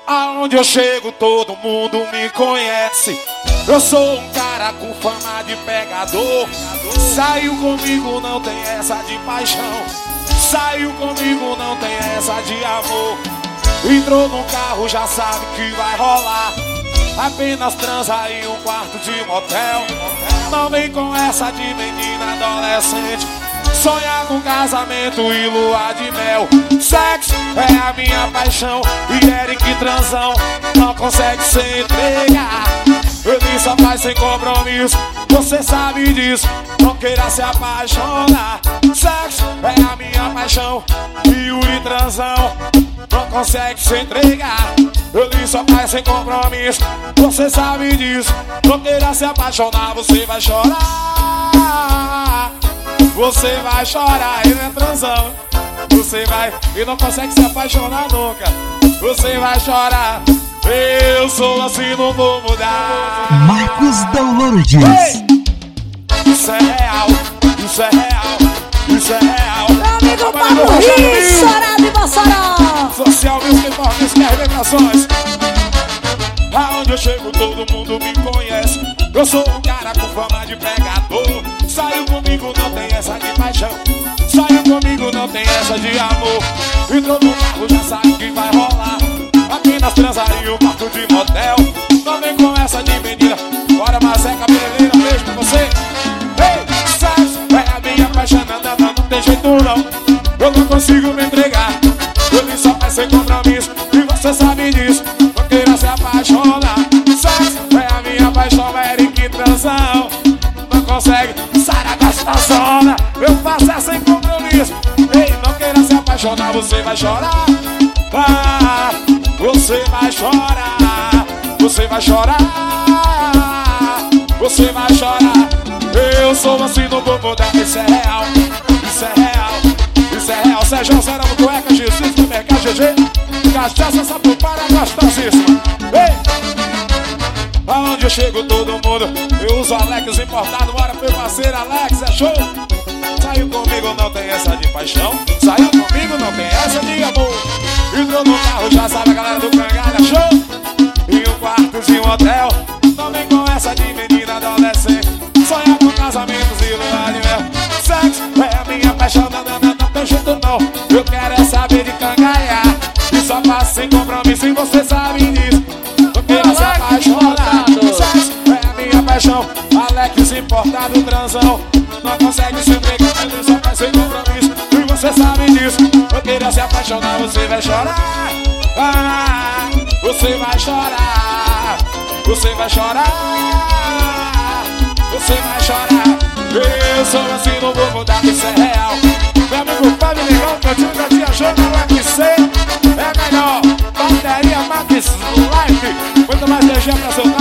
Aonde eu chego todo mundo me conhece. Eu sou um cara com fama de pegador. Saiu comigo não tem essa de paixão. Saiu comigo não tem essa de amor. Entrou no carro já sabe que vai rolar. Apenas transa em um quarto de motel. Não vem com essa de menina adolescente. Sonhar com casamento e lua de mel. Sexo é a minha paixão. E Eric transão não consegue se entregar. Ele só faz sem compromisso. Você sabe disso, não queira se apaixonar. Sexo é a minha paixão. E Yuri transão não consegue se entregar. Ele só faz sem compromisso. Você sabe disso, não queira se apaixonar. Você vai chorar. Você vai chorar, ele é transão. Você vai e não consegue se apaixonar nunca. Você vai chorar. Eu sou assim, não vou mudar. Marcos Downloads. Isso é real, isso é real, isso é real. Meu amigo Pablo Riz, chorado e Mossoró. Social Music Fortes, que revelações. Aonde eu chego todo mundo me conhece. Eu sou um cara com fama de pegador. Saiu comigo não tem essa de paixão. Saiu comigo não tem essa de amor. Entrou no carro já sabe que vai rolar. Apenas transaria um quarto de motel. Não vem com essa de menina. Bora Mazé Cabeleira, beijo pra você. Ei, sexo é a minha paixão. Não tem jeito não. Eu não consigo me entregar. Ele só faz sem compromisso. E você sabe disso, não queira se apaixonar. Sexo é a minha paixão. Eric transão não consegue. Sara gostosona, eu faço é sem compromisso. Ei, não queira se apaixonar. Você vai chorar. Ah, você vai chorar. Você vai chorar. Você vai chorar. Eu sou assim, não vou mudar. Isso é real, isso é real, isso é real. Sérgio Zera no cueca, Jesus no mercado, GG. Cachaça, sapo para gostosíssima. Ei! Aonde eu chego todo mundo, eu uso Alex importado. Bora meu parceiro Alex, é show. Saiu comigo não tem essa de paixão. Saiu comigo não tem essa de amor. Entrou no carro já sabe a galera do Cangalha, show. Em um quarto de um hotel. Não vem com essa de menina adolescente. Sonhar com casamentos e lua de mel. Sexo é a minha paixão, não tem jeito não. Eu quero é saber de cangalhar. E só faço sem compromisso e você sabe disso. Não quero se apaixonar. Sexo é a minha paixão. Alex importado transão não consegue se entregar, ele só faz sem compromisso. E você sabe disso, não queira se apaixonar. Você vai chorar. Ah, você vai chorar. Você vai chorar. Você vai chorar. Eu sou assim, não vou mudar, isso é real. Meu amigo Fábio Legal, cantinho da tia Jana, o UFC é melhor. Bateria Max Life, muito mais energia pra soltar.